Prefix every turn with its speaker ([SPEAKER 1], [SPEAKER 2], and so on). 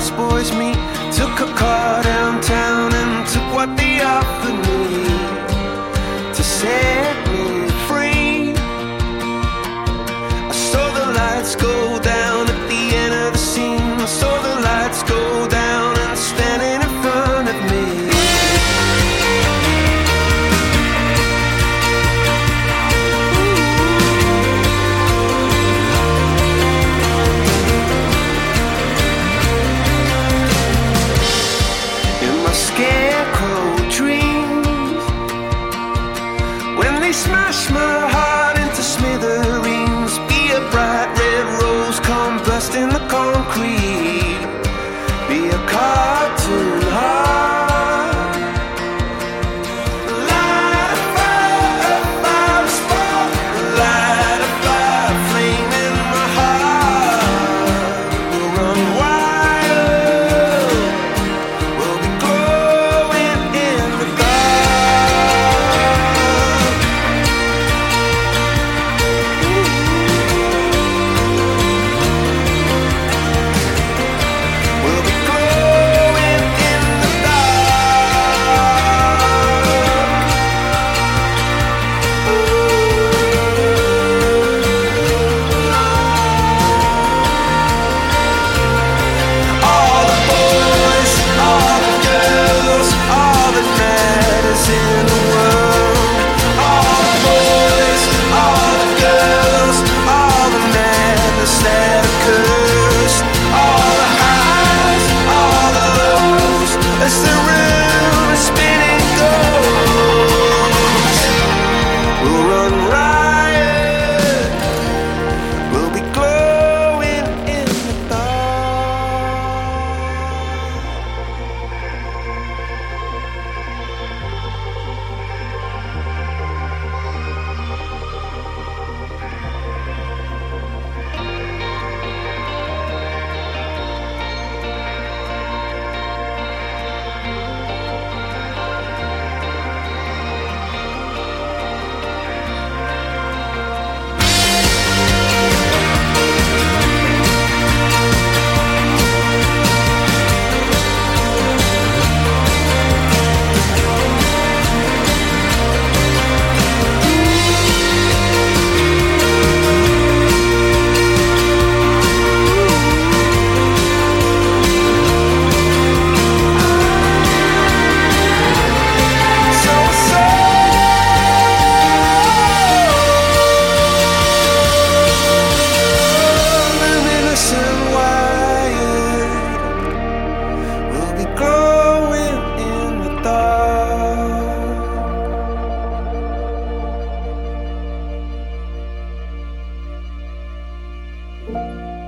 [SPEAKER 1] lost boys meet. Took a car downtown and took what they offered me to set me free. I saw the lights go down at the end of the scene. I saw the lights go down and standing in front of me. Scarecrow dreams, when they smash my heart into smithereens, be a bright red rose come bursting the concrete, be a cartoon heart, light a fire spark, light a fire flame in my heart. We'll run wild, we'll be glowing in the dark. We'll be glowing in the all the boys, all the girls, all that matters in the world. All the boys, all the girls, all the madness that occurs. All the highs, all the lows, as the room is spinning goes. We'll run riot, we'll be glowing in the dark. Luminous and wired, we'll be glowing in the dark.